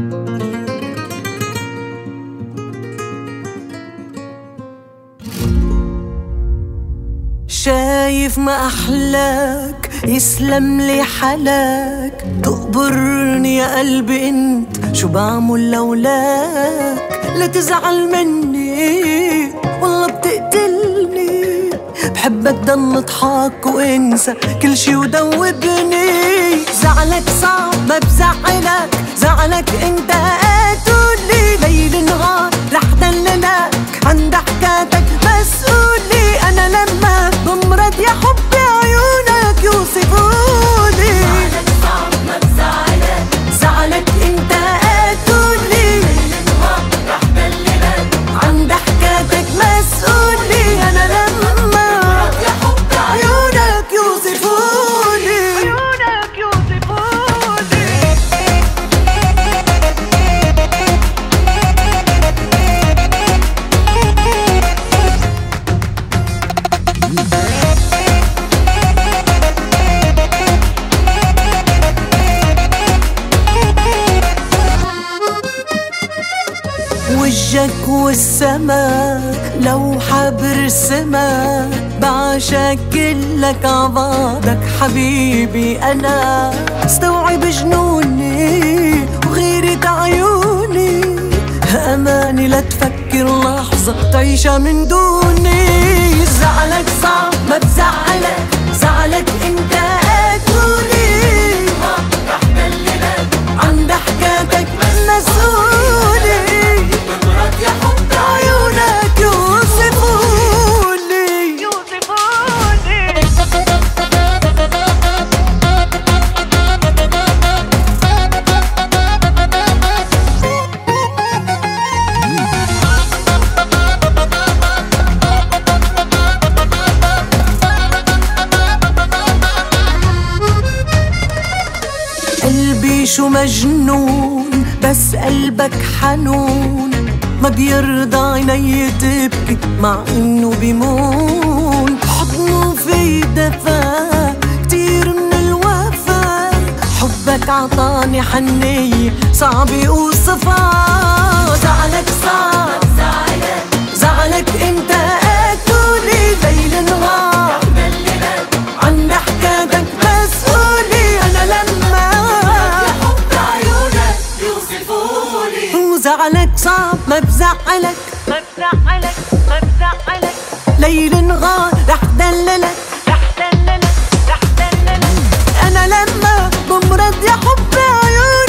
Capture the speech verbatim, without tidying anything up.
شايف ما أحلاك يسلم لي حلاك، تقبرني يا قلبي انت شو بعمل لولاك. لا تزعل مني والله بتقتلني، بحبك ضل اضحك وانسى كل شي ودوبني. زعلك صعب ما بزعلك، زعلك انت قاتلني. ليل نهار رح دللك عند حكاتك مسؤولي. انا لما بمرض يا حبي عيونك يوصفوني. زعلك صعب ما بزعلك، زعلك انت قاتلني. ليل نهار رح دللك عند حكاتك مسؤولي. انا لما بمرض يا حبي عيونك يوصفوني. عيونك يوصفوني. وجهك والسماء لوحة برسمها، بعشقلك عبعضك حبيبي. أنا استوعب جنوني وغيرة عيوني، أماني لا تفكر لحظة تعيشها من دوني. زعلك صعب ما بزعلك، زعلك انت قاتلني. رح دللك عند حكاتك مسؤولي. بمرض يا حبي عيونك يوصفوني. يوصفوني. قلبي شو مجنون بس قلبك حنون، ما بيرضى عيني تبكي مع انه بيمون. حضنه في دفا كتير من الوفا، حبك عطاني حنية صعب اوصفها. زعلك صعب زعلك زعلك انت قاتلني. ليل نهار دللك عند حكاتك مسؤولي. انا لما يا حبي عيونك يوصفوني. وزعلك صعب ما بزعلك، ما بزعلك ما بزعلك. ليل نهار رح دللك، رح دللك رح دللك. انا لما بمرض يا حبي عيونك